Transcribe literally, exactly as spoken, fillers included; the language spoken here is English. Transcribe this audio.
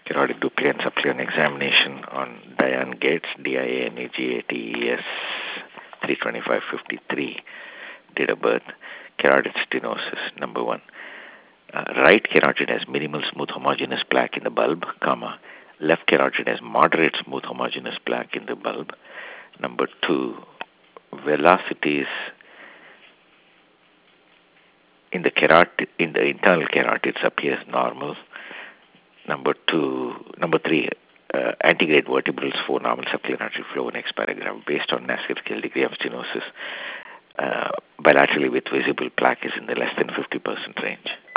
Carotid duplicate and subsequent examination on Diane Gates, D I A N E G A T E S, three twenty-five fifty-three, date of birth. Carotid stenosis, number one. Uh, right carotid has minimal smooth homogeneous plaque in the bulb, comma. Left carotid has moderate smooth homogeneous plaque in the bulb. Number two, velocities in the carotid, in the internal carotids appears normal. Number two, number three, uh, antegrade vertebrals for normal subclinic artery flow. Next paragraph, based on Nassir scale degree of stenosis, uh, bilaterally with visible plaque is in the less than fifty percent range.